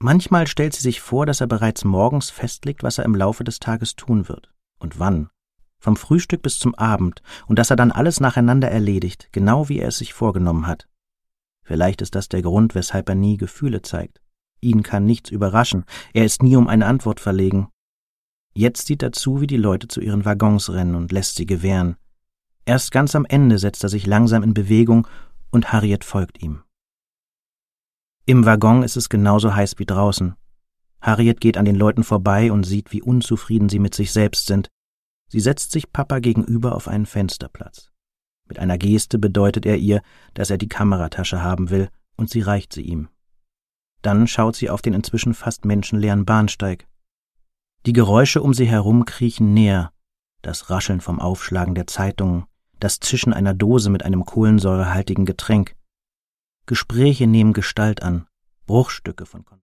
Manchmal stellt sie sich vor, dass er bereits morgens festlegt, was er im Laufe des Tages tun wird und wann, vom Frühstück bis zum Abend, und dass er dann alles nacheinander erledigt, genau wie er es sich vorgenommen hat. Vielleicht ist das der Grund, weshalb er nie Gefühle zeigt. Ihn kann nichts überraschen, er ist nie um eine Antwort verlegen. Jetzt sieht er zu, wie die Leute zu ihren Waggons rennen und lässt sie gewähren. Erst ganz am Ende setzt er sich langsam in Bewegung und Harriet folgt ihm. Im Waggon ist es genauso heiß wie draußen. Harriet geht an den Leuten vorbei und sieht, wie unzufrieden sie mit sich selbst sind. Sie setzt sich Papa gegenüber auf einen Fensterplatz. Mit einer Geste bedeutet er ihr, dass er die Kameratasche haben will, und sie reicht sie ihm. Dann schaut sie auf den inzwischen fast menschenleeren Bahnsteig. Die Geräusche um sie herum kriechen näher, das Rascheln vom Aufschlagen der Zeitungen, das Zischen einer Dose mit einem kohlensäurehaltigen Getränk. Gespräche nehmen Gestalt an, Bruchstücke von